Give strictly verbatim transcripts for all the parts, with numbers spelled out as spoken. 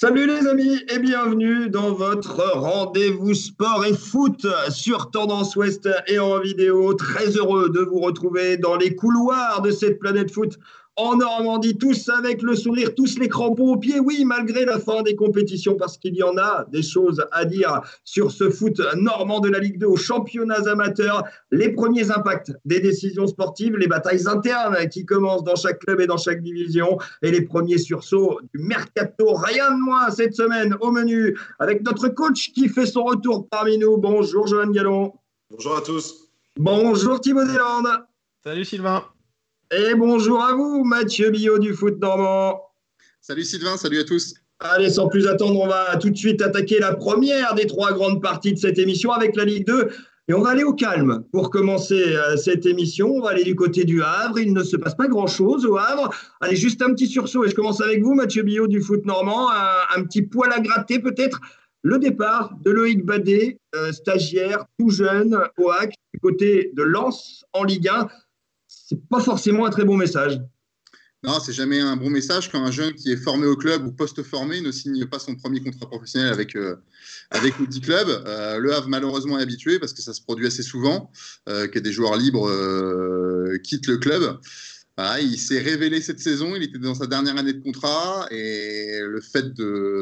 Salut les amis et bienvenue dans votre rendez-vous sport et foot sur Tendance Ouest et en vidéo. Très heureux de vous retrouver dans les couloirs de cette planète foot en Normandie, tous avec le sourire, tous les crampons aux pieds. Oui, malgré la fin des compétitions, parce qu'il y en a des choses à dire sur ce foot normand de la Ligue deux aux championnats amateurs, les premiers impacts des décisions sportives, les batailles internes qui commencent dans chaque club et dans chaque division et les premiers sursauts du mercato. Rien de moins cette semaine au menu avec notre coach qui fait son retour parmi nous. Bonjour Johan Gallon. Bonjour à tous. Bonjour Thibaut Deslandes. Salut Sylvain. Et bonjour à vous Mathieu Billot du foot normand. Salut Sylvain, salut à tous. Allez, sans plus attendre, on va tout de suite attaquer la première des trois grandes parties de cette émission avec la Ligue deux. Et on va aller au calme pour commencer euh, cette émission. On va aller du côté du Havre. Il ne se passe pas grand-chose au Havre. Allez, juste un petit sursaut. Et je commence avec vous, Mathieu Billot du foot normand. Un, un petit poil à gratter peut-être. Le départ de Loïc Badet, euh, stagiaire, tout jeune, au H A C, du côté de Lens en Ligue un. C'est pas forcément un très bon message. Non, c'est jamais un bon message quand un jeune qui est formé au club ou post-formé ne signe pas son premier contrat professionnel avec, euh, avec le dit club. Euh, le Havre, malheureusement, est habitué parce que ça se produit assez souvent, euh, que des joueurs libres euh, quittent le club. Voilà, il s'est révélé cette saison, il était dans sa dernière année de contrat et le fait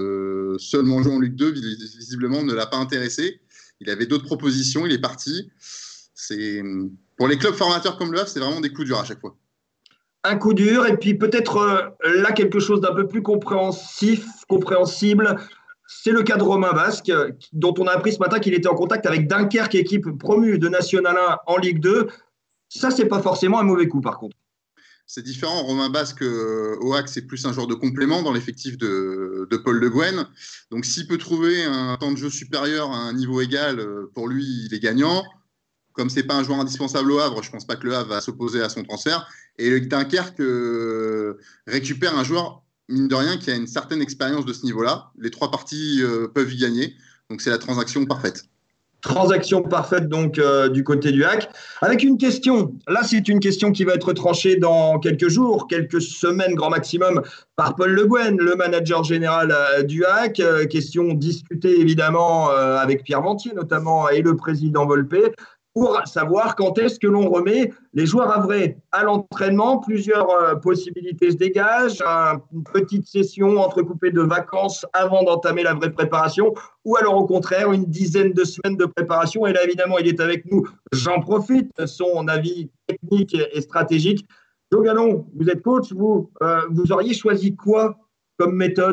de seulement jouer en Ligue deux, visiblement, ne l'a pas intéressé. Il avait d'autres propositions, il est parti. C'est... Pour les clubs formateurs comme le Havre, c'est vraiment des coups durs à chaque fois. Un coup dur, et puis peut-être euh, là quelque chose d'un peu plus compréhensif, compréhensible, c'est le cas de Romain Basque, dont on a appris ce matin qu'il était en contact avec Dunkerque, équipe promue de National un en Ligue deux. Ça, c'est pas forcément un mauvais coup par contre. C'est différent. Romain Basque, euh, au H A C, c'est plus un genre de complément dans l'effectif de, de Paul Le Guen. Donc s'il peut trouver un temps de jeu supérieur à un niveau égal, euh, pour lui, il est gagnant. Comme ce n'est pas un joueur indispensable au Havre, je ne pense pas que le Havre va s'opposer à son transfert. Et le Dunkerque euh, récupère un joueur, mine de rien, qui a une certaine expérience de ce niveau-là. Les trois parties euh, peuvent y gagner. Donc, c'est la transaction parfaite. Transaction parfaite donc euh, du côté du H A C. Avec une question, là c'est une question qui va être tranchée dans quelques jours, quelques semaines grand maximum par Paul Le Guen, le manager général euh, du H A C. Euh, question discutée évidemment euh, avec Pierre Ventier notamment et le président Volpe, pour savoir quand est-ce que l'on remet les joueurs havrais à l'entraînement. Plusieurs euh, possibilités se dégagent. Un, une petite session entrecoupée de vacances avant d'entamer la vraie préparation, ou alors au contraire, une dizaine de semaines de préparation. Et là, évidemment, il est avec nous. J'en profite, son avis technique et stratégique. Jo Gallon, vous êtes coach, vous, euh, vous auriez choisi quoi comme méthode ?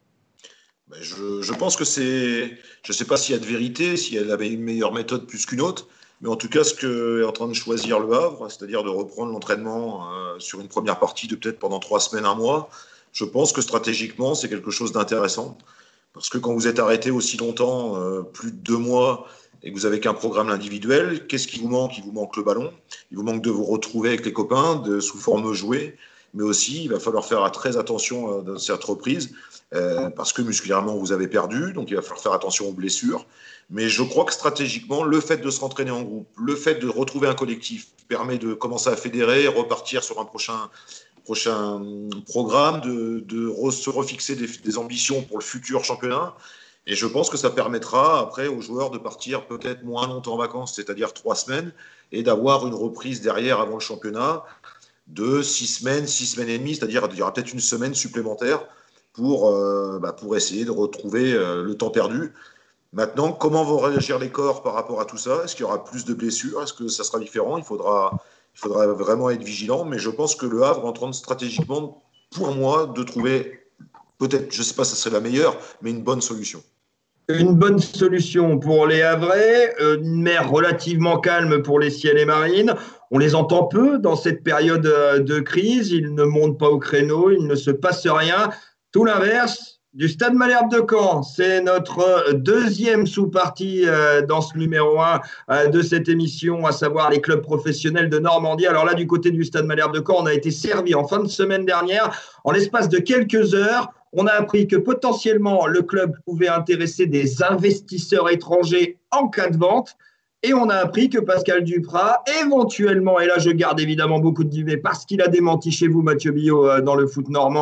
Je, je pense que c'est. Je ne sais pas s'il y a de vérité, s'il y avait une meilleure méthode plus qu'une autre, mais en tout cas, ce qu'est en train de choisir le Havre, c'est-à-dire de reprendre l'entraînement euh, sur une première partie de peut-être pendant trois semaines, un mois, je pense que stratégiquement, c'est quelque chose d'intéressant. Parce que quand vous êtes arrêté aussi longtemps, euh, plus de deux mois, et que vous n'avez qu'un programme individuel, qu'est-ce qui vous manque ? Il vous manque le ballon, il vous manque de vous retrouver avec les copains, de, sous forme jouée, mais aussi, il va falloir faire très attention dans cette reprise, euh, parce que musculairement, vous avez perdu, donc il va falloir faire attention aux blessures. Mais je crois que stratégiquement, le fait de se rentraîner en groupe, le fait de retrouver un collectif, permet de commencer à fédérer, repartir sur un prochain, prochain programme, de, de re, se refixer des, des ambitions pour le futur championnat. Et je pense que ça permettra après aux joueurs de partir peut-être moins longtemps en vacances, c'est-à-dire trois semaines, et d'avoir une reprise derrière avant le championnat de six semaines, six semaines et demie, c'est-à-dire il y aura peut-être une semaine supplémentaire pour, euh, bah, pour essayer de retrouver euh, le temps perdu. Maintenant, comment vont réagir les corps par rapport à tout ça ? Est-ce qu'il y aura plus de blessures ? Est-ce que ça sera différent ? Il faudra, il faudra vraiment être vigilant, mais je pense que le Havre est en train de stratégiquement, pour moi, de trouver, peut-être, je ne sais pas si ça serait la meilleure, mais une bonne solution. Une bonne solution pour les Havrais, une mer relativement calme pour les Ciels et Marines. On les entend peu dans cette période de crise, ils ne montent pas au créneau, il ne se passe rien. Tout l'inverse du Stade Malherbe de Caen, c'est notre deuxième sous-partie dans ce numéro un de cette émission, à savoir les clubs professionnels de Normandie. Alors là, du côté du Stade Malherbe de Caen, on a été servi en fin de semaine dernière, en l'espace de quelques heures. On a appris que potentiellement le club pouvait intéresser des investisseurs étrangers en cas de vente. Et on a appris que Pascal Duprat, éventuellement, et là je garde évidemment beaucoup de guillemets parce qu'il a démenti chez vous, Mathieu Billot, dans le foot normand,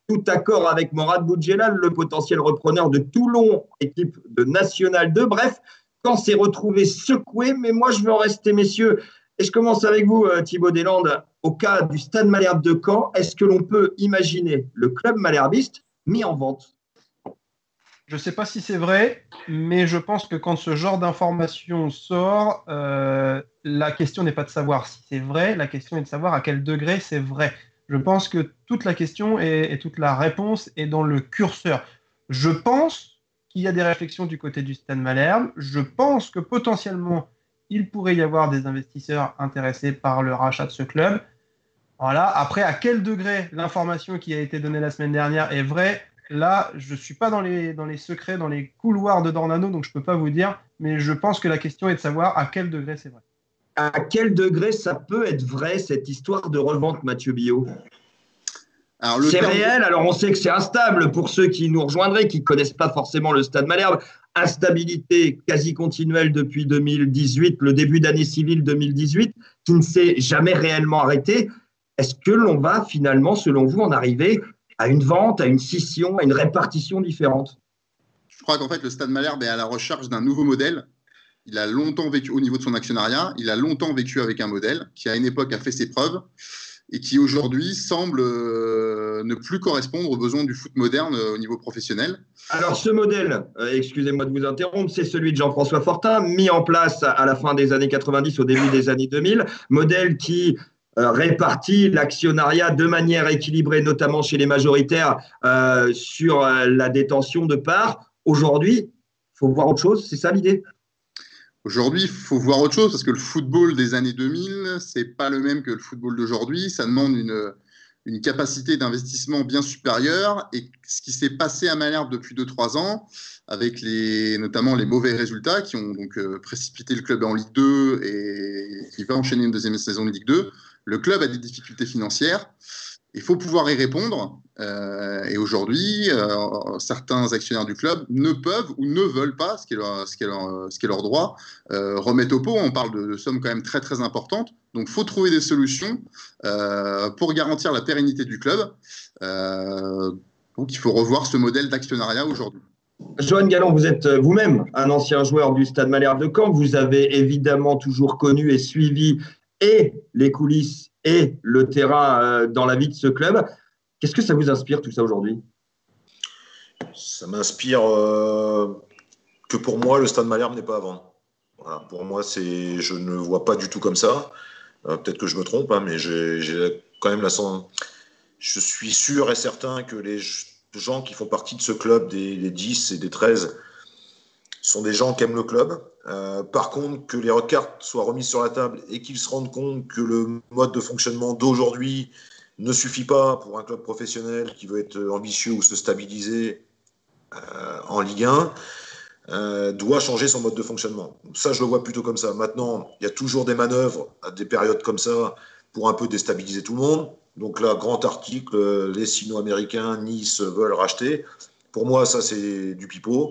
tout accord avec Morad Boudjelal, le potentiel repreneur de Toulon, équipe de National deux. Bref, Caen s'est retrouvé secoué, mais moi je veux en rester, messieurs. Et je commence avec vous, Thibaut Deslandes. Au cas du Stade Malherbe de Caen, est-ce que l'on peut imaginer le club malherbiste mis en vente? Je ne sais pas si c'est vrai, mais je pense que quand ce genre d'information sort, euh, la question n'est pas de savoir si c'est vrai, la question est de savoir à quel degré c'est vrai. Je pense que toute la question est, et toute la réponse est dans le curseur. Je pense qu'il y a des réflexions du côté du Stade Malherbe. Je pense que potentiellement, il pourrait y avoir des investisseurs intéressés par le rachat de ce club. Voilà. Après, à quel degré l'information qui a été donnée la semaine dernière est vraie? Là, je ne suis pas dans les, dans les secrets, dans les couloirs de Dornano, donc je ne peux pas vous dire, mais je pense que la question est de savoir à quel degré c'est vrai. À quel degré ça peut être vrai, cette histoire de revente, Mathieu Billot? Alors, c'est terme... réel, alors on sait que c'est instable pour ceux qui nous rejoindraient, qui ne connaissent pas forcément le Stade Malherbe. Instabilité quasi continuelle depuis deux mille dix-huit, le début d'année civile deux mille dix-huit, qui ne s'est jamais réellement arrêté. Est-ce que l'on va finalement, selon vous, en arriver à une vente, à une scission, à une répartition différente? Je crois qu'en fait, le Stade Malherbe est à la recherche d'un nouveau modèle. Il a longtemps vécu au niveau de son actionnariat, il a longtemps vécu avec un modèle qui, à une époque, a fait ses preuves et qui, aujourd'hui, semble euh, ne plus correspondre aux besoins du foot moderne euh, au niveau professionnel. Alors, ce modèle, euh, excusez-moi de vous interrompre, c'est celui de Jean-François Fortin, mis en place à la fin des années quatre-vingt-dix, au début des années deux mille, modèle qui Euh, répartit l'actionnariat de manière équilibrée, notamment chez les majoritaires, euh, sur euh, la détention de parts. Aujourd'hui, il faut voir autre chose, c'est ça l'idée? Aujourd'hui, il faut voir autre chose parce que le football des années deux mille, ce n'est pas le même que le football d'aujourd'hui. Ça demande une, une capacité d'investissement bien supérieure. Et ce qui s'est passé à Malherbe depuis deux trois ans, avec les, notamment les mauvais résultats qui ont donc euh, précipité le club en Ligue deux et qui va enchaîner une deuxième saison de Ligue deux, le club a des difficultés financières. Il faut pouvoir y répondre. Euh, et aujourd'hui, euh, certains actionnaires du club ne peuvent ou ne veulent pas, ce qui est leur, ce qui est leur, ce qui est leur droit, euh, remettre au pot. On parle de, de sommes quand même très très importantes. Donc, il faut trouver des solutions euh, pour garantir la pérennité du club. Euh, donc, il faut revoir ce modèle d'actionnariat aujourd'hui. Johan Galland, vous êtes vous-même un ancien joueur du Stade Malherbe de Caen. Vous avez évidemment toujours connu et suivi et les coulisses et le terrain euh, dans la vie de ce club. Qu'est-ce que ça vous inspire tout ça aujourd'hui? Ça m'inspire euh, que pour moi, le Stade Malherbe n'est pas à vendre. Voilà, pour moi, c'est, je ne vois pas du tout comme ça. Euh, peut-être que je me trompe, hein, mais j'ai, j'ai quand même la sensation. Je suis sûr et certain que les gens qui font partie de ce club, des, des dix et des treize, sont des gens qui aiment le club. Euh, par contre, que les cartes soient remises sur la table et qu'ils se rendent compte que le mode de fonctionnement d'aujourd'hui ne suffit pas pour un club professionnel qui veut être ambitieux ou se stabiliser euh, en Ligue un, euh, doit changer son mode de fonctionnement. Ça, je le vois plutôt comme ça. Maintenant, il y a toujours des manœuvres à des périodes comme ça pour un peu déstabiliser tout le monde. Donc là, grand article, les Sino-Américains, Nice veulent racheter. Pour moi, ça, c'est du pipeau.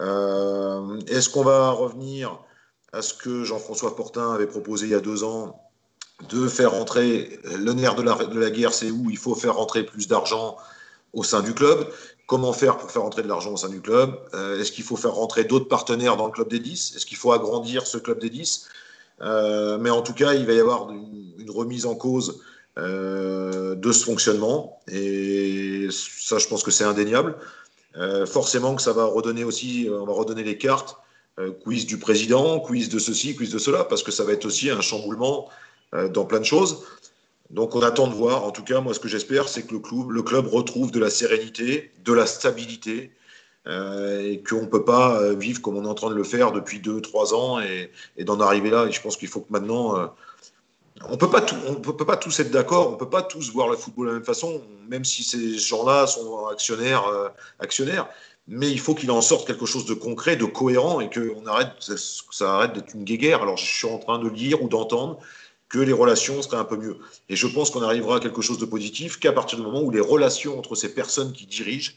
Euh, est-ce qu'on va revenir à ce que Jean-François Fortin avait proposé il y a deux ans, de faire rentrer le nerf de la, de la guerre, c'est où il faut faire rentrer plus d'argent au sein du club? Comment faire pour faire rentrer de l'argent au sein du club? euh, Est-ce qu'il faut faire rentrer d'autres partenaires dans le club des dix? Est-ce qu'il faut agrandir ce club des dix? euh, Mais en tout cas, il va y avoir une, une remise en cause euh, de ce fonctionnement. Et ça, je pense que c'est indéniable. Euh, forcément que ça va redonner aussi, on va redonner les cartes, euh, quiz du président, quiz de ceci, quiz de cela, parce que ça va être aussi un chamboulement euh, dans plein de choses. Donc on attend de voir. En tout cas, moi ce que j'espère, c'est que le club, le club retrouve de la sérénité, de la stabilité, euh, et qu'on ne peut pas euh, vivre comme on est en train de le faire depuis deux, trois ans et, et d'en arriver là. Et je pense qu'il faut que maintenant... Euh, On peut pas tout, on peut, peut pas tous être d'accord, on peut pas tous voir le football de la même façon, même si ces gens-là sont actionnaires, euh, actionnaires. Mais il faut qu'il en sorte quelque chose de concret, de cohérent, et que on arrête, ça, ça arrête d'être une guéguerre. Alors je suis en train de lire ou d'entendre que les relations seraient un peu mieux. Et je pense qu'on arrivera à quelque chose de positif qu'à partir du moment où les relations entre ces personnes qui dirigent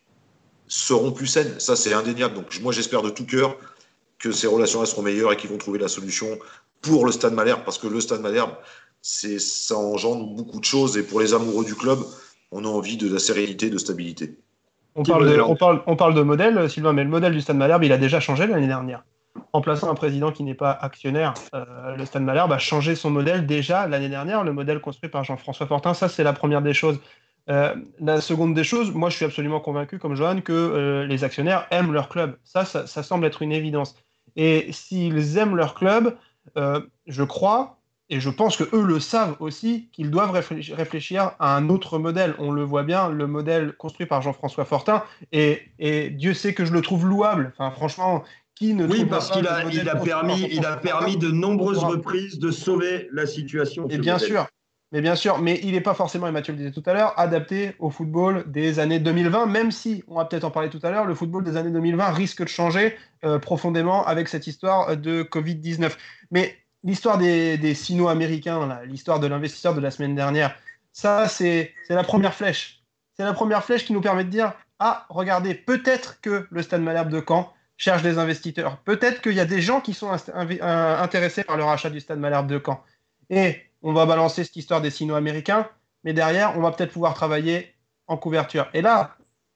seront plus saines. Ça, c'est indéniable. Donc moi, j'espère de tout cœur que ces relations-là seront meilleures et qu'ils vont trouver la solution pour le Stade Malherbe, parce que le Stade Malherbe, c'est, ça engendre beaucoup de choses, et pour les amoureux du club, on a envie de la sérénité, de stabilité. On parle, de, on, parle, on parle de modèle, Sylvain, mais le modèle du Stade Malherbe, il a déjà changé l'année dernière. En plaçant un président qui n'est pas actionnaire, euh, le Stade Malherbe a changé son modèle déjà l'année dernière, le modèle construit par Jean-François Fortin. Ça, c'est la première des choses. Euh, la seconde des choses, moi, je suis absolument convaincu, comme Johan, que euh, les actionnaires aiment leur club. Ça, ça, ça semble être une évidence. Et s'ils aiment leur club, euh, je crois, et je pense qu'eux le savent aussi, qu'ils doivent réfléchir, réfléchir à un autre modèle. On le voit bien, le modèle construit par Jean-François Fortin, et, et Dieu sait que je le trouve louable. Enfin, franchement, qui ne oui, trouve parce pas qu'il a, il a permis, il a permis de nombreuses reprises de sauver la situation. Et bien modèle. sûr, mais bien sûr, mais il n'est pas forcément, et Mathieu le disait tout à l'heure, adapté au football des années deux mille vingt, même si, on va peut-être en parler tout à l'heure, le football des années deux mille vingt risque de changer euh, profondément avec cette histoire de covid dix-neuf. Mais l'histoire des, des sino-américains, l'histoire de l'investisseur de la semaine dernière, ça, c'est, c'est la première flèche. C'est la première flèche qui nous permet de dire « Ah, regardez, peut-être que le Stade Malherbe de Caen cherche des investisseurs. Peut-être qu'il y a des gens qui sont inv- intéressés par le rachat du Stade Malherbe de Caen. Et on va balancer cette histoire des sino-américains, mais derrière, on va peut-être pouvoir travailler en couverture. Et là,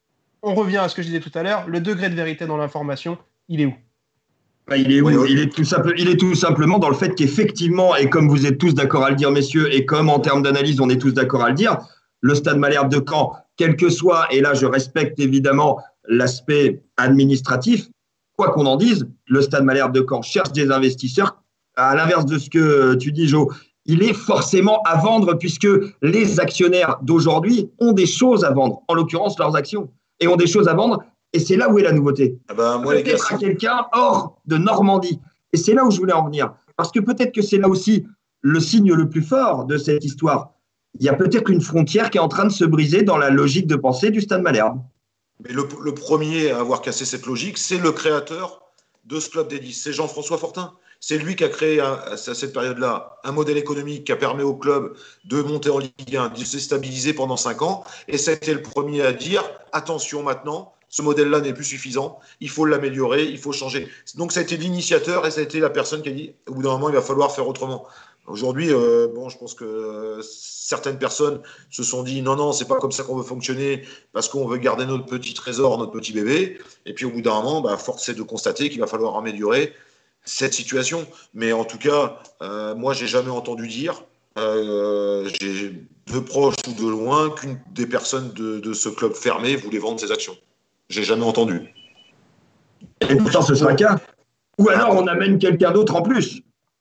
on revient à ce que je disais tout à l'heure, le degré de vérité dans l'information, il est où ? Bah, il est où ? il est, tout simple, il est tout simplement dans le fait qu'effectivement, et comme vous êtes tous d'accord à le dire, messieurs, et comme en termes d'analyse, on est tous d'accord à le dire, le Stade Malherbe de Caen, quel que soit, et là je respecte évidemment l'aspect administratif, quoi qu'on en dise, le Stade Malherbe de Caen cherche des investisseurs. À l'inverse de ce que tu dis, Jo, il est forcément à vendre puisque les actionnaires d'aujourd'hui ont des choses à vendre, en l'occurrence leurs actions, et ont des choses à vendre. Et c'est là où est la nouveauté. Ah bah, moi, les gars, peut-être à quelqu'un hors de Normandie. Et c'est là où je voulais en venir. Parce que peut-être que c'est là aussi le signe le plus fort de cette histoire. Il y a peut-être une frontière qui est en train de se briser dans la logique de pensée du Stade Malherbe. Mais le, le premier à avoir cassé cette logique, c'est le créateur de ce club des dix. C'est Jean-François Fortin. C'est lui qui a créé à, à cette période-là un modèle économique qui a permis au club de monter en Ligue un, de se stabiliser pendant cinq ans. Et ça a été le premier à dire attention maintenant, ce modèle-là n'est plus suffisant, il faut l'améliorer, il faut changer. Donc ça a été l'initiateur et ça a été la personne qui a dit au bout d'un moment, il va falloir faire autrement. Aujourd'hui, euh, bon, je pense que euh, certaines personnes se sont dit non, non, c'est pas comme ça qu'on veut fonctionner parce qu'on veut garder notre petit trésor, notre petit bébé. Et puis au bout d'un moment, bah, force est de constater qu'il va falloir améliorer cette situation. Mais en tout cas, euh, moi, j'ai jamais entendu dire, euh, j'ai de proche ou de loin, qu'une des personnes de, de ce club fermé voulait vendre ses actions. J'ai jamais entendu. Et pourtant, ce sera le cas. Ou alors, on amène quelqu'un d'autre en plus.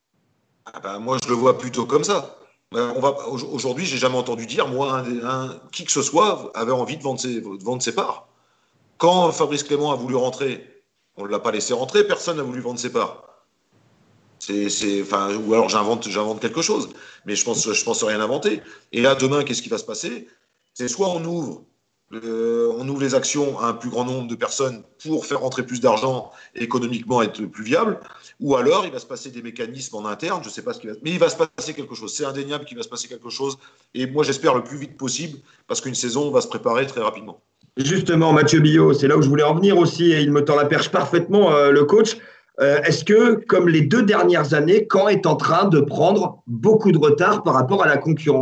Ah ben, moi, je le vois plutôt comme ça. On va, aujourd'hui, j'ai jamais entendu dire, moi, un, un, qui que ce soit avait envie de vendre ses, de vendre ses parts. Quand Fabrice Clément a voulu rentrer, on ne l'a pas laissé rentrer, personne n'a voulu vendre ses parts. C'est, c'est, enfin, ou alors j'invente, j'invente quelque chose, mais je pense, je pense rien inventer. Et là, demain, qu'est-ce qui va se passer ? C'est soit on ouvre Euh, on ouvre les actions à un plus grand nombre de personnes pour faire rentrer plus d'argent et économiquement être plus viable, ou alors il va se passer des mécanismes en interne, je ne sais pas ce qui va, mais il va se passer quelque chose. C'est indéniable qu'il va se passer quelque chose, et moi j'espère le plus vite possible, parce qu'une saison va se préparer très rapidement. Justement, Mathieu Billot, c'est là où je voulais en venir aussi, et il me tend la perche parfaitement, euh, le coach. Euh, est-ce que, comme les deux dernières années, Caen est en train de prendre beaucoup de retard par rapport à la concurrence ?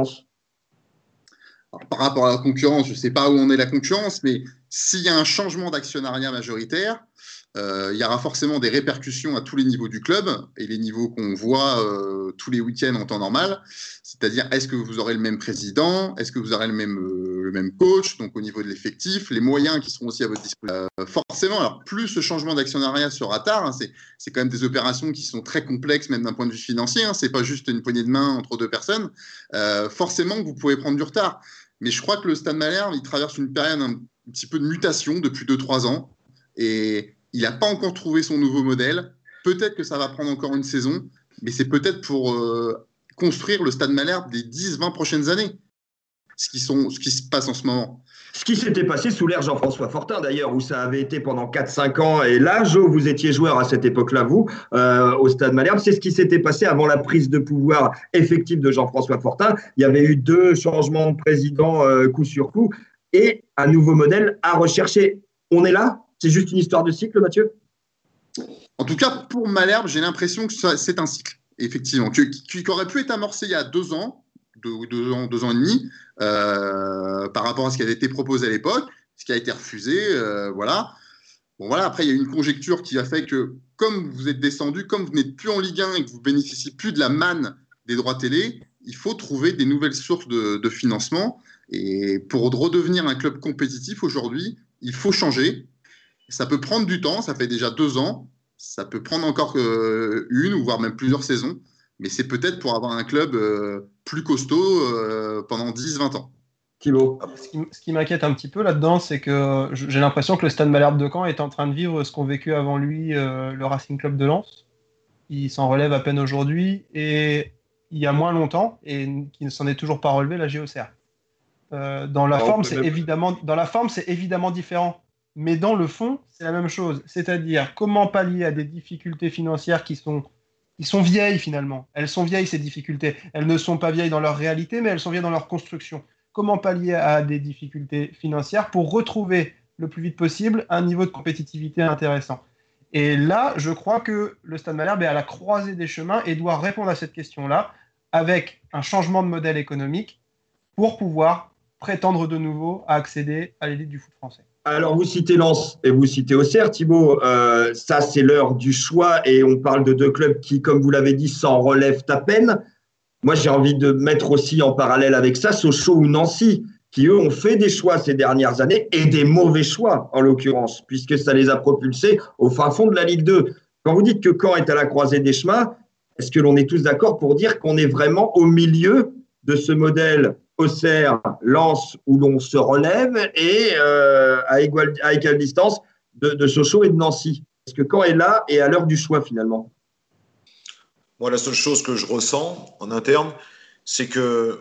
Alors, par rapport à la concurrence, je ne sais pas où en est la concurrence, mais s'il y a un changement d'actionnariat majoritaire, euh, il y aura forcément des répercussions à tous les niveaux du club et les niveaux qu'on voit euh, tous les week-ends en temps normal. C'est-à-dire, est-ce que vous aurez le même président ? Est-ce que vous aurez le même, euh, le même coach ? Donc, au niveau de l'effectif, les moyens qui seront aussi à votre disposition. Euh, forcément, alors plus ce changement d'actionnariat sera tard, hein, c'est, c'est quand même des opérations qui sont très complexes, même d'un point de vue financier. Hein, c'est pas juste une poignée de main entre deux personnes. Euh, forcément, vous pouvez prendre du retard. Mais je crois que le Stade Malherbe, il traverse une période un, un petit peu de mutation depuis deux trois ans. Et il n'a pas encore trouvé son nouveau modèle. Peut-être que ça va prendre encore une saison, mais c'est peut-être pour euh, construire le Stade Malherbe des dix vingt prochaines années, ce qui, sont, ce qui se passe en ce moment. Ce qui s'était passé sous l'ère Jean-François Fortin, d'ailleurs, où ça avait été pendant quatre cinq ans. Et là, Jo, vous étiez joueur à cette époque-là, vous, euh, au Stade Malherbe. C'est ce qui s'était passé avant la prise de pouvoir effective de Jean-François Fortin. Il y avait eu deux changements de président euh, coup sur coup et un nouveau modèle à rechercher. On est là ? C'est juste une histoire de cycle, Mathieu ? En tout cas, pour Malherbe, j'ai l'impression que ça, c'est un cycle, effectivement, qui, qui aurait pu être amorcé il y a deux ans, deux, deux ans, deux ans et demi, euh, par rapport à ce qui avait été proposé à l'époque, ce qui a été refusé, euh, voilà. Bon, voilà. Après, il y a une conjecture qui a fait que, comme vous êtes descendu, comme vous n'êtes plus en Ligue un et que vous bénéficiez plus de la manne des droits télé, il faut trouver des nouvelles sources de, de financement. Et pour redevenir un club compétitif aujourd'hui, il faut changer. Ça peut prendre du temps, ça fait déjà deux ans, ça peut prendre encore euh, une ou voire même plusieurs saisons, mais c'est peut-être pour avoir un club euh, plus costaud euh, pendant dix vingt ans. Thibaut. Ce qui, ce qui m'inquiète un petit peu là-dedans, c'est que j'ai l'impression que le Stade Malherbe de Caen est en train de vivre ce qu'ont vécu avant lui euh, le Racing Club de Lens. Il s'en relève à peine aujourd'hui et il y a moins longtemps et qui ne s'en est toujours pas relevé la G O C R. Euh, dans la Alors, forme, peut c'est même... évidemment, dans la forme, c'est évidemment différent. Mais dans le fond, c'est la même chose. C'est-à-dire comment pallier à des difficultés financières qui sont, qui sont vieilles finalement. Elles sont vieilles, ces difficultés. Elles ne sont pas vieilles dans leur réalité, mais elles sont vieilles dans leur construction. Comment pallier à des difficultés financières pour retrouver le plus vite possible un niveau de compétitivité intéressant. Et là, je crois que le Stade Malherbe est à la croisée des chemins et doit répondre à cette question-là avec un changement de modèle économique pour pouvoir prétendre de nouveau à accéder à l'élite du foot français. Alors, vous citez Lens et vous citez Auxerre, Thibaut. Euh, ça, c'est l'heure du choix et on parle de deux clubs qui, comme vous l'avez dit, s'en relèvent à peine. Moi, j'ai envie de mettre aussi en parallèle avec ça Sochaux ou Nancy, qui, eux, ont fait des choix ces dernières années et des mauvais choix, en l'occurrence, puisque ça les a propulsés au fin fond de la Ligue deux. Quand vous dites que Caen est à la croisée des chemins, est-ce que l'on est tous d'accord pour dire qu'on est vraiment au milieu de ce modèle Auxerre, Lens, où l'on se relève, et euh, à, égale, à égale distance de, de Sochaux et de Nancy? Est-ce que Caen est là et à l'heure du choix, finalement? Moi, la seule chose que je ressens en interne, c'est que,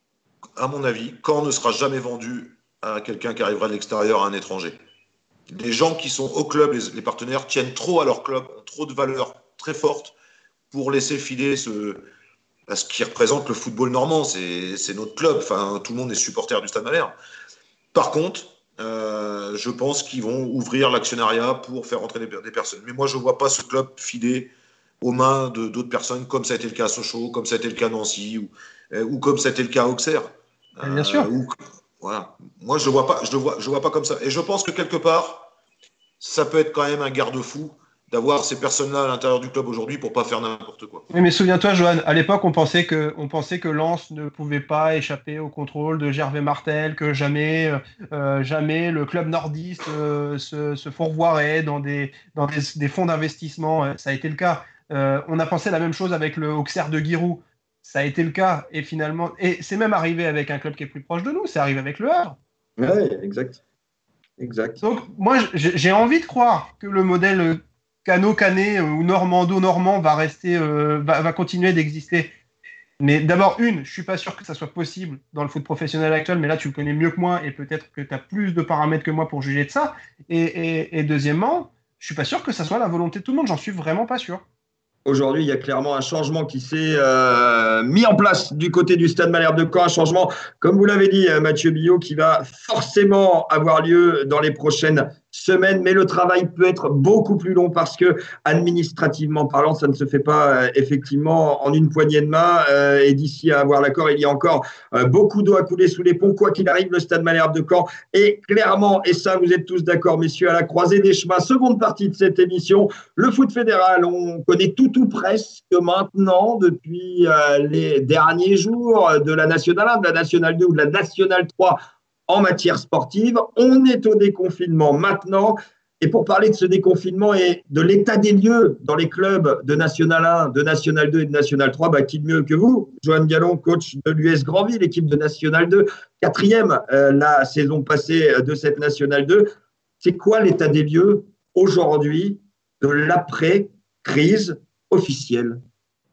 à mon avis, Caen ne sera jamais vendu à quelqu'un qui arrivera de l'extérieur, à un étranger. Les gens qui sont au club, les, les partenaires, tiennent trop à leur club, ont trop de valeurs très fortes pour laisser filer ce, ce qui représente le football normand. C'est, c'est notre club. Enfin, tout le monde est supporter du Stade Malherbe. Par contre, euh, je pense qu'ils vont ouvrir l'actionnariat pour faire entrer des, des personnes. Mais moi, je ne vois pas ce club filer aux mains de, d'autres personnes, comme ça a été le cas à Sochaux, comme ça a été le cas à Nancy, ou, euh, ou comme ça a été le cas à Auxerre. Euh, Bien sûr. Ou, voilà. Moi, je ne vois pas, je le vois, je le vois pas comme ça. Et je pense que quelque part, ça peut être quand même un garde-fou d'avoir ces personnes-là à l'intérieur du club aujourd'hui pour pas faire n'importe quoi. Oui, mais souviens-toi, Johan, à l'époque, on pensait que, on pensait que Lens ne pouvait pas échapper au contrôle de Gervais Martel, que jamais, euh, jamais le club nordiste euh, se, se fourvoierait dans des, dans des, des fonds d'investissement. Ça a été le cas. Euh, on a pensé la même chose avec le Auxerre de Giroud. Ça a été le cas. Et finalement, et c'est même arrivé avec un club qui est plus proche de nous. C'est arrivé avec le Havre. Oui, exact. Exact. Donc, moi, j'ai envie de croire que le modèle cano-cané ou normando-normand va rester, euh, va, va continuer d'exister. Mais d'abord, une, je suis pas sûr que ça soit possible dans le foot professionnel actuel, mais là, tu le connais mieux que moi et peut-être que tu as plus de paramètres que moi pour juger de ça. Et, et, et deuxièmement, je suis pas sûr que ça soit la volonté de tout le monde. J'en suis vraiment pas sûr. Aujourd'hui, il y a clairement un changement qui s'est euh, mis en place du côté du Stade Malherbe de Caen. Un changement, comme vous l'avez dit, Mathieu Billot, qui va forcément avoir lieu dans les prochaines semaines. Mais le travail peut être beaucoup plus long parce que, administrativement parlant, ça ne se fait pas euh, effectivement en une poignée de main. Euh, et d'ici à avoir l'accord, il y a encore euh, beaucoup d'eau à couler sous les ponts. Quoi qu'il arrive, le Stade Malherbe de Caen est clairement, et ça, vous êtes tous d'accord, messieurs, à la croisée des chemins. Seconde partie de cette émission, le foot fédéral. On connaît tout tout presque maintenant, depuis euh, les derniers jours, de la Nationale un, de la Nationale deux ou de la Nationale trois en matière sportive. On est au déconfinement maintenant. Et pour parler de ce déconfinement et de l'état des lieux dans les clubs de Nationale un, de Nationale deux et de Nationale trois, bah, qui de mieux que vous, Johan Gallon, coach de l'U S Grandville, équipe de Nationale deux, quatrième euh, la saison passée de cette Nationale deux. C'est quoi l'état des lieux aujourd'hui de l'après-crise officielle?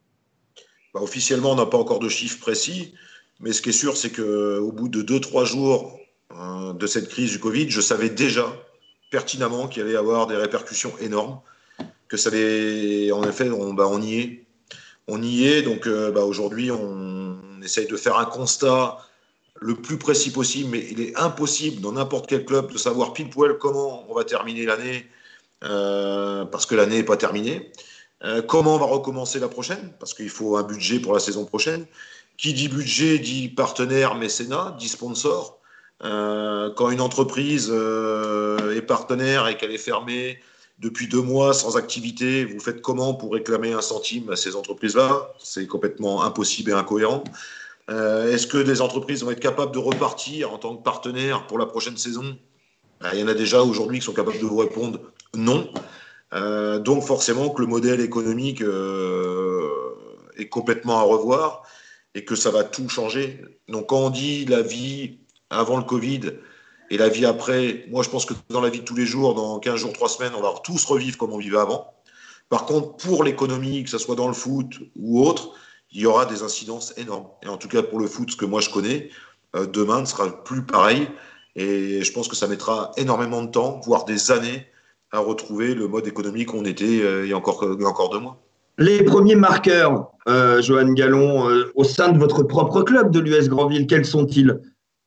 Bah, officiellement, on n'a pas encore de chiffres précis, mais ce qui est sûr, c'est qu'au bout de deux trois jours euh, de cette crise du Covid, je savais déjà pertinemment qu'il allait y avoir des répercussions énormes, que ça allait, en effet, on, bah, on y est. On y est, donc euh, bah, aujourd'hui, on, on essaye de faire un constat le plus précis possible, mais il est impossible dans n'importe quel club de savoir pile poil comment on va terminer l'année, euh, parce que l'année n'est pas terminée. Euh, comment on va recommencer la prochaine, parce qu'il faut un budget pour la saison prochaine. qui dit budget dit partenaire, mécénat, dit sponsor. Euh, quand une entreprise euh, est partenaire et qu'elle est fermée depuis deux mois sans activité, vous faites comment pour réclamer un centime à ces entreprises-là? C'est complètement impossible et incohérent. Euh, est-ce que les entreprises vont être capables de repartir en tant que partenaire pour la prochaine saison? Ben, il y en a déjà aujourd'hui qui sont capables de vous répondre non. Euh, donc forcément que le modèle économique euh, est complètement à revoir et que ça va tout changer. Donc quand on dit la vie avant le Covid et la vie après, moi je pense que dans la vie de tous les jours, dans quinze jours, trois semaines, on va tous revivre comme on vivait avant. Par contre, pour l'économie, que ce soit dans le foot ou autre, il y aura des incidences énormes. Et en tout cas pour le foot, ce que moi je connais, euh, demain ne sera plus pareil. Et je pense que ça mettra énormément de temps, voire des années, à retrouver le mode économique où on était euh, il, y a encore, il y a encore deux mois. Les premiers marqueurs, euh, Johan Gallon, euh, au sein de votre propre club de l'U S Grandville, quels sont-ils?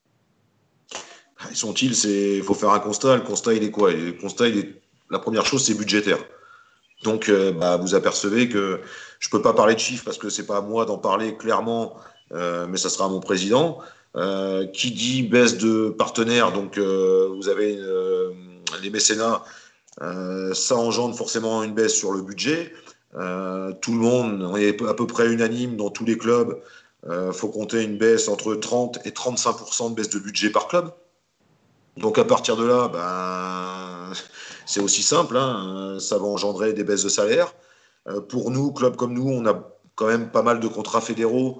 Ils sont-ils, c'est, il faut faire un constat. Le constat, il est quoi? Le constat, il est, la première chose, c'est budgétaire. Donc, euh, bah, vous apercevez que je ne peux pas parler de chiffres parce que ce n'est pas à moi d'en parler clairement, euh, mais ça sera à mon président. Euh, qui dit baisse de partenaires, donc euh, vous avez euh, les mécénats, euh, ça engendre forcément une baisse sur le budget. Euh, tout le monde, on est à peu près unanime dans tous les clubs, il euh, faut compter une baisse entre trente et trente-cinq pour cent de baisse de budget par club. Donc à partir de là, ben, c'est aussi simple, hein, ça va engendrer des baisses de salaire. Euh, pour nous, clubs comme nous, on a quand même pas mal de contrats fédéraux.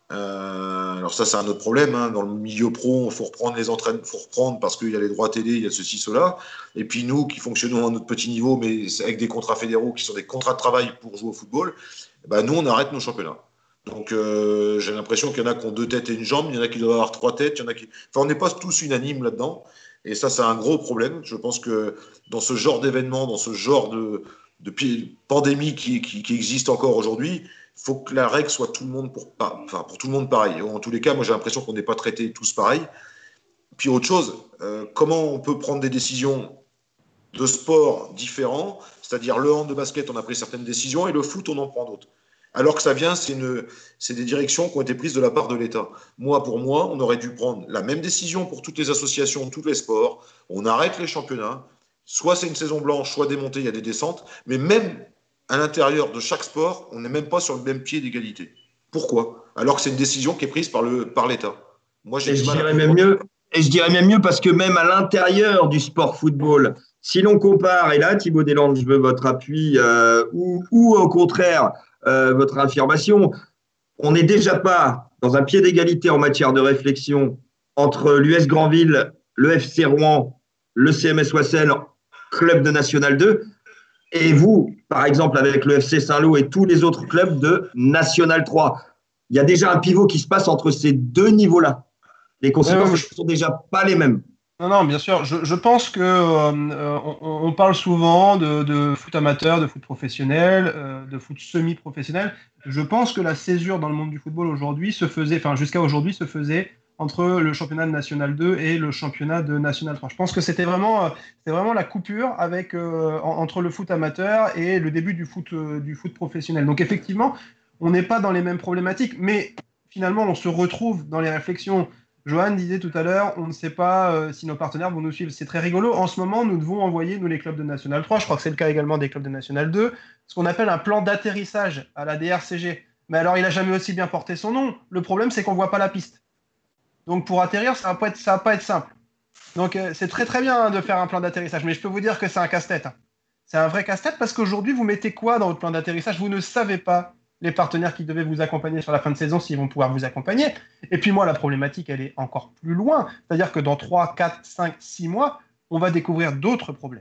Euh, alors ça, c'est un autre problème. Hein. Dans le milieu pro, il faut reprendre les entraînements, faut reprendre parce qu'il y a les droits télé, il y a ceci, cela. Et puis nous, qui fonctionnons à notre petit niveau, mais avec des contrats fédéraux qui sont des contrats de travail pour jouer au football, ben nous, on arrête nos championnats. Donc euh, j'ai l'impression qu'il y en a qui ont deux têtes et une jambe, il y en a qui doivent avoir trois têtes, il y en a qui... Enfin, on n'est pas tous unanimes là-dedans. Et ça, c'est un gros problème. Je pense que dans ce genre d'événement, dans ce genre de, de pandémie qui, qui, qui existe encore aujourd'hui, il faut que la règle soit tout le monde pour, enfin, pour tout le monde pareil. En tous les cas, moi j'ai l'impression qu'on n'est pas traités tous pareil. Puis autre chose, euh, comment on peut prendre des décisions de sport différents, c'est-à-dire le hand de basket, on a pris certaines décisions et le foot, on en prend d'autres. Alors que ça vient, c'est, une, c'est des directions qui ont été prises de la part de l'État. Moi, pour moi, on aurait dû prendre la même décision pour toutes les associations, tous les sports. On arrête les championnats. Soit c'est une saison blanche, soit démontée, il y a des descentes. Mais même à l'intérieur de chaque sport, on n'est même pas sur le même pied d'égalité. Pourquoi? Alors que c'est une décision qui est prise par, le, par l'État. Moi, j'ai et, du je mal dirais à... même mieux, et je dirais même mieux parce que même à l'intérieur du sport football, si l'on compare, et là, Thibaut Deslandes, je veux votre appui, euh, ou, ou au contraire, euh, votre affirmation, on n'est déjà pas dans un pied d'égalité en matière de réflexion entre l'U S Grandville, le F C Rouen, le C M S Wassel, club de National deux, et vous, par exemple, avec le F C Saint-Lô et tous les autres clubs de National trois. Il y a déjà un pivot qui se passe entre ces deux niveaux-là. Les conséquences ne ouais, ouais, sont déjà pas les mêmes. Non, non, bien sûr. Je, je pense que euh, on, on parle souvent de, de foot amateur, de foot professionnel, euh, de foot semi-professionnel. Je pense que la césure dans le monde du football aujourd'hui se faisait, enfin jusqu'à aujourd'hui, se faisait entre le championnat de National deux et le championnat de National trois. Je pense que c'était vraiment, c'était vraiment la coupure avec, euh, entre le foot amateur et le début du foot, euh, du foot professionnel. Donc effectivement, on n'est pas dans les mêmes problématiques, mais finalement, on se retrouve dans les réflexions. Johan disait tout à l'heure, on ne sait pas euh, si nos partenaires vont nous suivre. C'est très rigolo. En ce moment, nous devons envoyer, nous, les clubs de National trois, je crois que c'est le cas également des clubs de National deux, ce qu'on appelle un plan d'atterrissage à la D R C G. Mais alors, il n'a jamais aussi bien porté son nom. Le problème, c'est qu'on ne voit pas la piste. Donc, pour atterrir, ça ne va, va pas être simple. Donc, euh, c'est très, très bien hein, de faire un plan d'atterrissage. Mais je peux vous dire que c'est un casse-tête. Hein. C'est un vrai casse-tête parce qu'aujourd'hui, vous mettez quoi dans votre plan d'atterrissage? Vous ne savez pas les partenaires qui devaient vous accompagner sur la fin de saison, s'ils vont pouvoir vous accompagner. Et puis moi, la problématique, elle est encore plus loin. C'est-à-dire que dans trois, quatre, cinq, six mois, on va découvrir d'autres problèmes.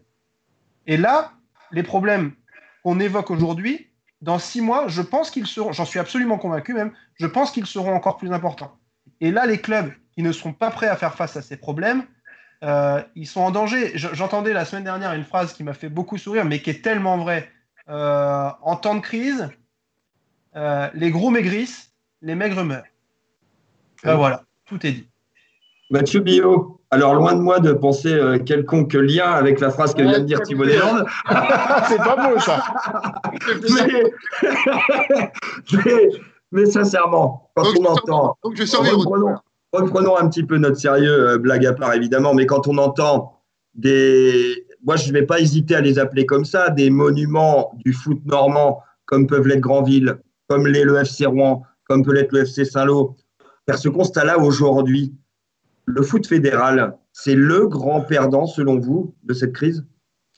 Et là, les problèmes qu'on évoque aujourd'hui, dans six mois, je pense qu'ils seront, j'en suis absolument convaincu même, je pense qu'ils seront encore plus importants. Et là, les clubs qui ne seront pas prêts à faire face à ces problèmes, euh, ils sont en danger. J'entendais la semaine dernière une phrase qui m'a fait beaucoup sourire, mais qui est tellement vraie. Euh, en temps de crise, Euh, les gros maigrissent, les maigres meurent. Ben oui. Voilà, tout est dit. Mathieu Billot, alors loin de moi de penser euh, quelconque lien avec la phrase que ouais, vient de dire Thibaut Deslandes. C'est pas beau ça. mais, mais, Mais sincèrement, quand Donc, on entend, donc je surveille. reprenons, reprenons un petit peu notre sérieux, euh, blague à part évidemment, mais quand on entend des, moi je ne vais pas hésiter à les appeler comme ça, des monuments du foot normand, comme peuvent l'être Granville, comme l'est le F C Rouen, comme peut l'être le F C Saint-Lô, faire ce constat-là aujourd'hui, le foot fédéral, c'est le grand perdant selon vous de cette crise?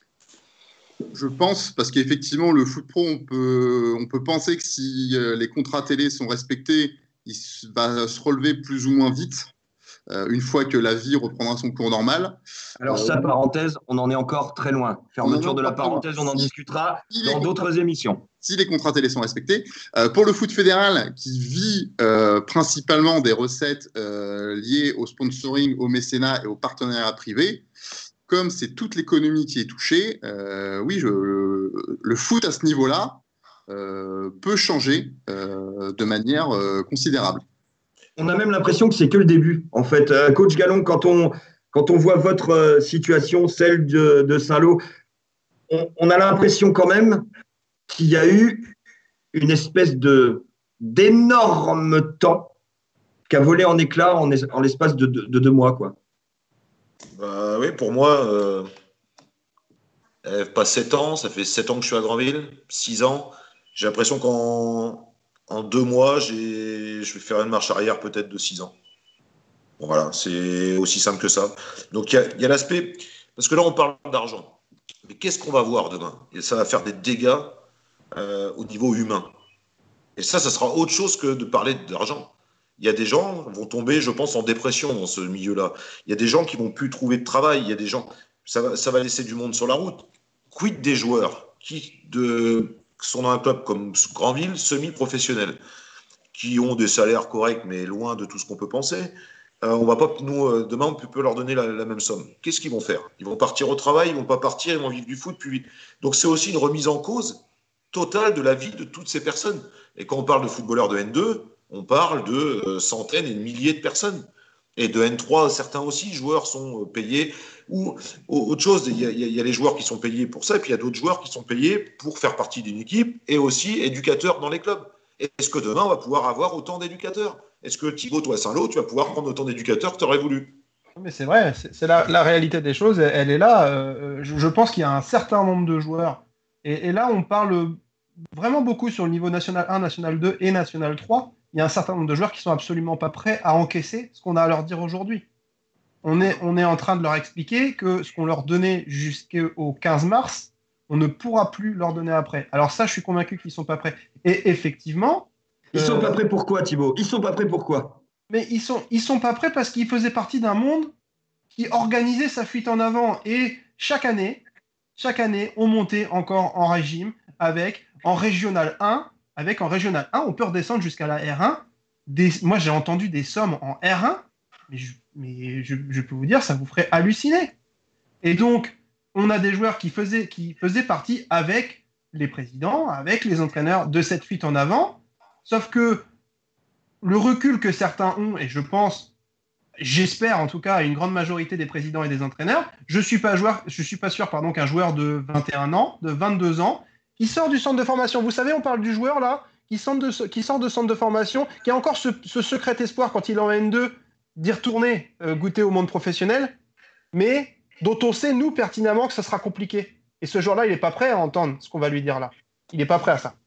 Je pense, parce qu'effectivement, le foot pro, on peut, on peut penser que si euh, les contrats télé sont respectés, il va se relever plus ou moins vite, euh, une fois que la vie reprendra son cours normal. Alors, euh, ça, parenthèse, on en est encore très loin. Fermeture de la parenthèse, on en discutera si dans d'autres émissions. Si les contrats télé sont respectés. Euh, pour le foot fédéral, qui vit euh, principalement des recettes euh, liées au sponsoring, au mécénat et au partenariat privé, comme c'est toute l'économie qui est touchée, euh, oui, je, le, le foot à ce niveau-là euh, peut changer euh, de manière euh, considérable. On a même l'impression que c'est que le début. En fait, euh, coach Gallon, quand on, quand on voit votre euh, situation, celle de, de Saint-Lô, on, on a l'impression quand même qu'il y a eu une espèce de, d'énorme temps qui a volé en éclats en, en l'espace de, de, de deux mois, quoi. Bah, oui, pour moi, euh, pas sept ans, ça fait sept ans que je suis à Granville, six ans. J'ai l'impression qu'en en deux mois, j'ai, je vais faire une marche arrière peut-être de six ans. Bon, voilà, c'est aussi simple que ça. Donc il y a, y a l'aspect, parce que là on parle d'argent, mais qu'est-ce qu'on va voir demain? Et ça va faire des dégâts euh, au niveau humain. Et ça, ça sera autre chose que de parler d'argent. Il y a des gens qui vont tomber, je pense, en dépression dans ce milieu-là. Il y a des gens qui vont plus trouver de travail. Il y a des gens, ça va, ça va laisser du monde sur la route. Quid des joueurs qui de, sont dans un club comme Granville, semi-professionnel, qui ont des salaires corrects, mais loin de tout ce qu'on peut penser. Euh, on va pas, nous, euh, demain, on peut, peut leur donner la, la même somme. Qu'est-ce qu'ils vont faire? Ils vont partir au travail, ils vont pas partir, ils vont vivre du foot plus vite. Donc c'est aussi une remise en cause totale de la vie de toutes ces personnes. Et quand on parle de footballeurs de N deux, on parle de euh, centaines et de milliers de personnes. Et de N trois, certains aussi, joueurs sont payés. Ou autre chose, il y, a, il y a les joueurs qui sont payés pour ça, et puis il y a d'autres joueurs qui sont payés pour faire partie d'une équipe, et aussi éducateurs dans les clubs. Est-ce que demain, on va pouvoir avoir autant d'éducateurs? Est-ce que Thibaut, toi, à Saint-Lô, tu vas pouvoir prendre autant d'éducateurs que tu aurais voulu? Mais c'est vrai, c'est, c'est la, la réalité des choses, elle, elle est là. Euh, je, je pense qu'il y a un certain nombre de joueurs, et, et là, on parle vraiment beaucoup sur le niveau national un, national deux et national trois. Il y a un certain nombre de joueurs qui sont absolument pas prêts à encaisser ce qu'on a à leur dire aujourd'hui. On est, on est en train de leur expliquer que ce qu'on leur donnait jusqu'au quinze mars, on ne pourra plus leur donner après. Alors ça, je suis convaincu qu'ils ne sont pas prêts. Et effectivement... Ils ne euh, sont pas prêts pourquoi, Thibaut? Ils ne sont pas prêts pourquoi? Mais ils ne sont, ils sont pas prêts parce qu'ils faisaient partie d'un monde qui organisait sa fuite en avant. Et chaque année, chaque année, on montait encore en régime avec, en régional un, avec en régional un, on peut redescendre jusqu'à la R un. Des, moi, j'ai entendu des sommes en R un, mais, je, mais je, je peux vous dire, ça vous ferait halluciner. Et donc, on a des joueurs qui faisaient, qui faisaient partie avec les présidents, avec les entraîneurs de cette fuite en avant, sauf que le recul que certains ont, et je pense, j'espère en tout cas, une grande majorité des présidents et des entraîneurs, je ne suis pas, joueur, je suis pas sûr pardon, qu'un joueur de vingt et un ans, de vingt-deux ans, qui sort du centre de formation, vous savez, on parle du joueur là, qui sort de, qui sort de centre de formation, qui a encore ce, ce secret espoir quand il est en N deux, d'y retourner euh, goûter au monde professionnel, mais dont on sait, nous, pertinemment, que ça sera compliqué. Et ce joueur-là, il n'est pas prêt à entendre ce qu'on va lui dire là. Il n'est pas prêt à ça.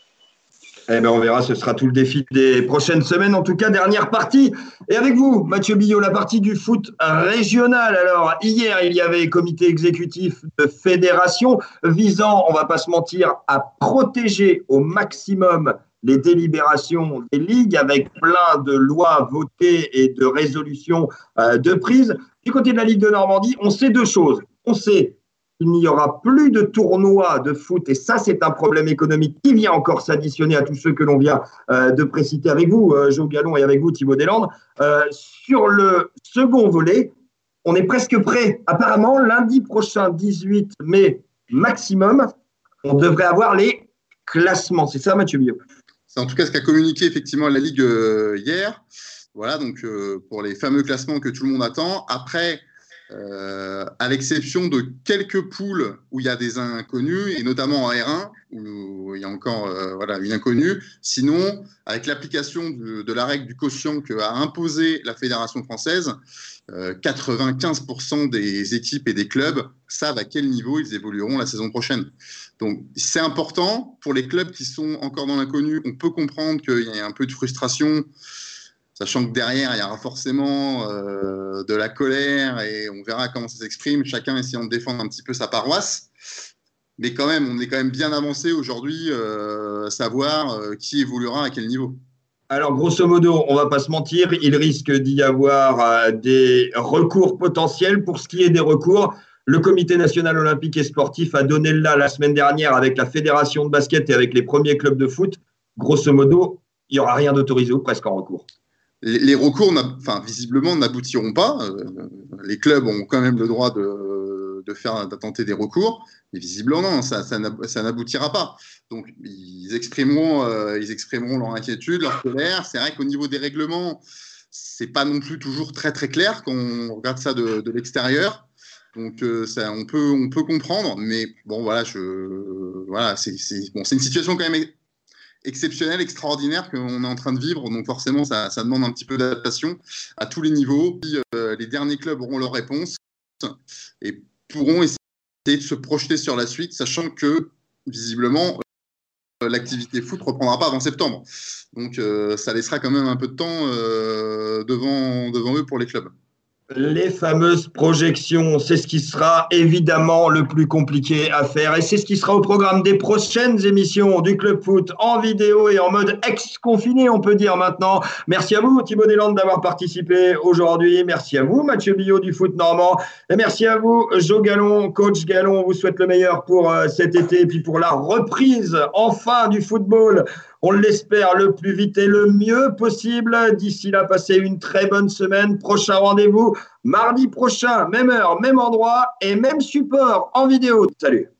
Eh bien, on verra, ce sera tout le défi des prochaines semaines. En tout cas, dernière partie. Et avec vous, Mathieu Billot, la partie du foot régional. Alors, hier, il y avait comité exécutif de fédération visant, on ne va pas se mentir, à protéger au maximum les délibérations des ligues avec plein de lois votées et de résolutions euh, de prise. Du côté de la Ligue de Normandie, on sait deux choses. On sait qu'il n'y aura plus de tournois de foot, et ça, c'est un problème économique qui vient encore s'additionner à tous ceux que l'on vient euh, de préciter avec vous, euh, Jo Gallon, et avec vous, Thibaut Deslandres. Euh, sur le second volet, on est presque prêt. Apparemment, lundi prochain, dix-huit mai maximum, on devrait avoir les classements. C'est ça, Mathieu Billot? C'est en tout cas ce qu'a communiqué effectivement la Ligue euh, hier. Voilà, donc euh, pour les fameux classements que tout le monde attend. Après, Euh, à l'exception de quelques poules où il y a des inconnus, et notamment en R un, où il y a encore euh, voilà, une inconnue. Sinon, avec l'application de, de la règle du quotient qu'a imposé la Fédération française, euh, quatre-vingt-quinze pour cent des équipes et des clubs savent à quel niveau ils évolueront la saison prochaine. Donc, c'est important pour les clubs qui sont encore dans l'inconnu. On peut comprendre qu'il y a un peu de frustration, sachant que derrière, il y aura forcément euh, de la colère et on verra comment ça s'exprime, chacun essayant de défendre un petit peu sa paroisse. Mais quand même, on est quand même bien avancé aujourd'hui euh, à savoir euh, qui évoluera à quel niveau. Alors, grosso modo, on ne va pas se mentir, il risque d'y avoir euh, des recours potentiels. Pour ce qui est des recours, le Comité national olympique et sportif a donné le là la semaine dernière avec la fédération de basket et avec les premiers clubs de foot. Grosso modo, il n'y aura rien d'autorisé ou presque en recours. Les, les recours, enfin, visiblement, n'aboutiront pas. Euh, les clubs ont quand même le droit de, de faire, de tenter des recours, mais visiblement, non, ça, ça, ça n'aboutira pas. Donc, ils exprimeront, euh, ils exprimeront leur inquiétude, leur colère. C'est vrai qu'au niveau des règlements, c'est pas non plus toujours très très clair quand on regarde ça de, de l'extérieur. Donc, euh, ça, on peut, on peut comprendre, mais bon, voilà, je, voilà, c'est, c'est, bon, c'est une situation quand même exceptionnel, extraordinaire qu'on est en train de vivre. Donc forcément, ça, ça demande un petit peu d'adaptation à tous les niveaux. Puis, euh, les derniers clubs auront leur réponse et pourront essayer de se projeter sur la suite, sachant que, visiblement, euh, l'activité foot ne reprendra pas avant septembre. Donc euh, ça laissera quand même un peu de temps euh, devant, devant eux pour les clubs. Les fameuses projections, c'est ce qui sera évidemment le plus compliqué à faire et c'est ce qui sera au programme des prochaines émissions du Club Foot en vidéo et en mode ex-confiné, on peut dire maintenant. Merci à vous, Thibaut Deslandes, d'avoir participé aujourd'hui. Merci à vous, Mathieu Billot du Foot Normand. Et merci à vous, Jo Gallon, coach Gallon. On vous souhaite le meilleur pour euh, cet été et puis pour la reprise enfin du football. On l'espère le plus vite et le mieux possible. D'ici là, passez une très bonne semaine. Prochain rendez-vous, mardi prochain, même heure, même endroit et même support en vidéo. Salut!